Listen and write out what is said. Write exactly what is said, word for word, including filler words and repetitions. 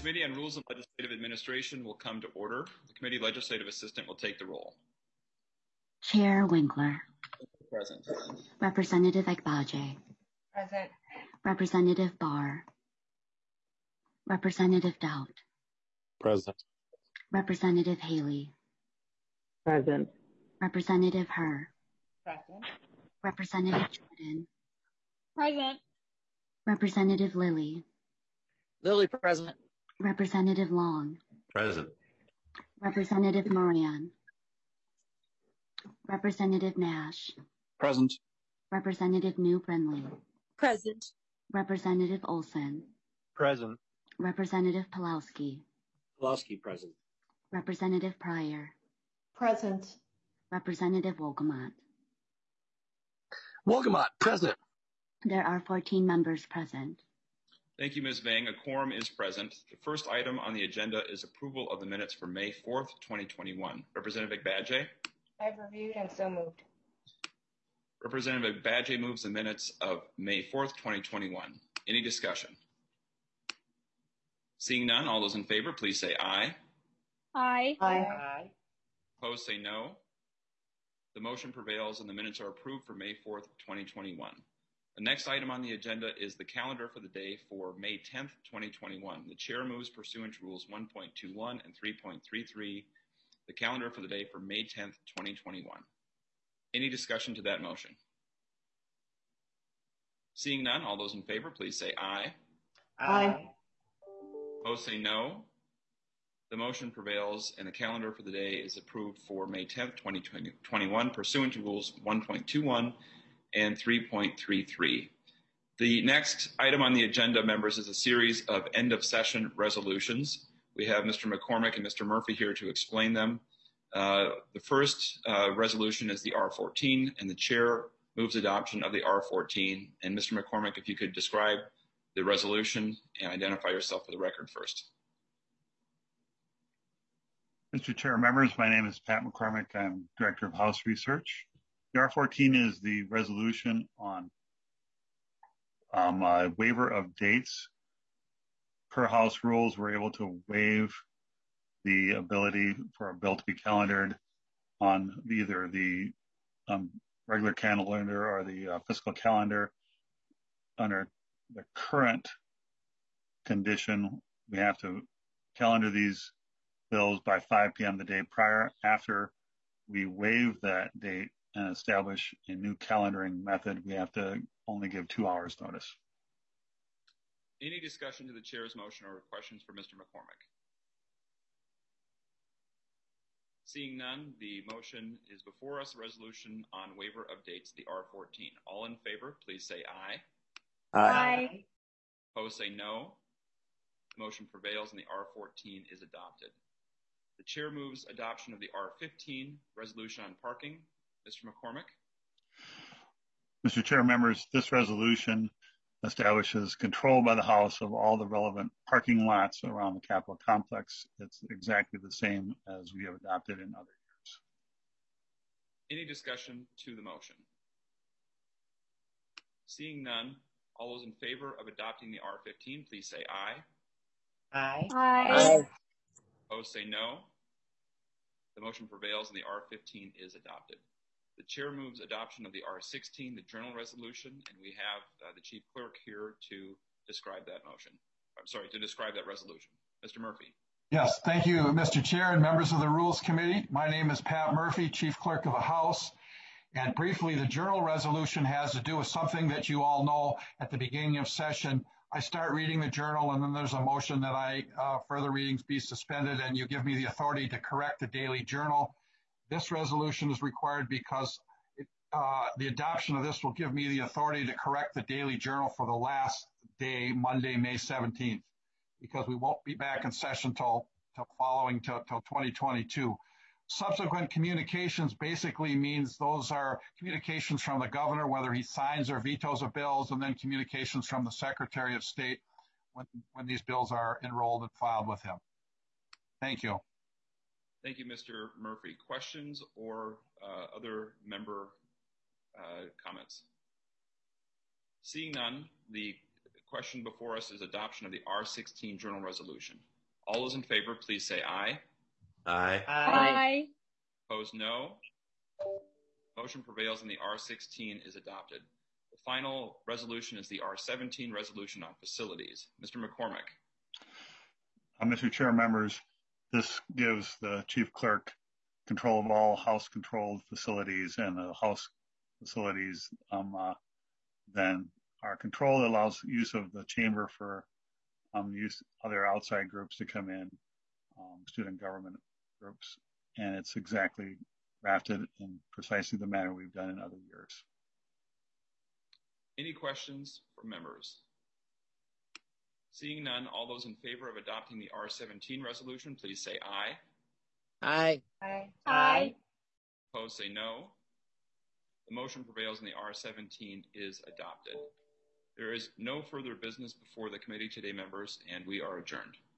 Committee on Rules and Legislative Administration will come to order. The committee legislative assistant will take the roll. Chair Winkler. Present. Representative Agbaje. Present. Representative Barr. Representative Doubt. Present. Representative Haley. Present. Representative Herr. Present. Representative Jordan. Present. Representative Lilly. Lilly present. Representative Long. Present. Representative Moran. Representative Nash. Present. Representative New Brindley. Present. Representative Olson. Present. Representative Pulowski. Pulowski present. Representative Pryor. Present. Representative Wolgamott. Wolgamott present. There are fourteen members present. Thank you, Miz Vang. A quorum is present. The first item on the agenda is approval of the minutes for May fourth, twenty twenty-one. Representative Agbaje? I've reviewed and so moved. Representative Agbaje moves the minutes of May fourth, twenty twenty-one. Any discussion? Seeing none, all those in favor, please say aye. Aye. Aye. Opposed, say no. The motion prevails and the minutes are approved for May fourth, twenty twenty-one. The next item on the agenda is the calendar for the day for May tenth, twenty twenty-one. The chair moves pursuant to rules one point two one and three point three three, the calendar for the day for May tenth, twenty twenty-one. Any discussion to that motion? Seeing none, all those in favor, please say aye. Aye. Opposed, say no. The motion prevails and the calendar for the day is approved for May tenth, twenty twenty-one, pursuant to rules one point two one and three point three three. The next item on the agenda, members, is a series of end of session resolutions. We have Mister McCormick and Mister Murphy here to explain them. Uh, the first uh, resolution is the R fourteen, and the chair moves adoption of the R fourteen. And Mister McCormick, if you could describe the resolution and identify yourself for the record first. Mister Chair, members, my name is Pat McCormick. I'm Director of House Research. The R fourteen is the resolution on um, a waiver of dates. Per House rules, we're able to waive the ability for a bill to be calendared on either the um, regular calendar or the uh, fiscal calendar. Under the current condition, we have to calendar these bills by five p m the day prior. After we waive that date and establish a new calendaring method, we have to only give two hours notice. Any discussion to the chair's motion or questions for Mister McCormick? Seeing none, the motion is before us, a resolution on waiver of dates, the R fourteen. All in favor, please say aye. Aye. Opposed, say no. The motion prevails and the R fourteen is adopted. The chair moves adoption of the R fifteen, resolution on parking. Mister McCormick? Mister Chair, members, this resolution establishes control by the House of all the relevant parking lots around the Capitol complex. It's exactly the same as we have adopted in other years. Any discussion to the motion? Seeing none, all those in favor of adopting the R fifteen, please say aye. Aye. Aye. Opposed, say no. The motion prevails and the R fifteen is adopted. The chair moves adoption of the R sixteen, the journal resolution, and we have uh, the chief clerk here to describe that motion. I'm sorry, to describe that resolution. Mister Murphy. Yes, thank you, Mister Chair and members of the Rules Committee. My name is Pat Murphy, Chief Clerk of the House. And briefly, the journal resolution has to do with something that you all know at the beginning of session. I start reading the journal, and then there's a motion that I uh, further readings be suspended, and you give me the authority to correct the daily journal. This resolution is required because it, uh, the adoption of this will give me the authority to correct the daily journal for the last day, Monday, May seventeenth, because we won't be back in session till, till following till, till twenty twenty-two. Subsequent communications basically means those are communications from the governor, whether he signs or vetoes of bills, and then communications from the Secretary of State when, when these bills are enrolled and filed with him. Thank you. Thank you, Mister Murphy. Questions or uh, other member uh, comments? Seeing none, the question before us is adoption of the R sixteen journal resolution. All those in favor, please say aye. Aye. Aye. Opposed, no. Motion prevails and the R sixteen is adopted. The final resolution is the R seventeen resolution on facilities. Mister McCormick. Uh, Mister Chair, members, this gives the chief clerk control of all house-controlled facilities, and the house facilities um, uh, then are controlled. It allows use of the chamber for um, use other outside groups to come in, um, student government groups, and it's exactly drafted in precisely the manner we've done in other years. Any questions from members? Seeing none, all those in favor of adopting the R seventeen resolution, please say aye. Aye. Aye. Aye. Opposed, say no. The motion prevails and the R seventeen is adopted. There is no further business before the committee today, members, and we are adjourned.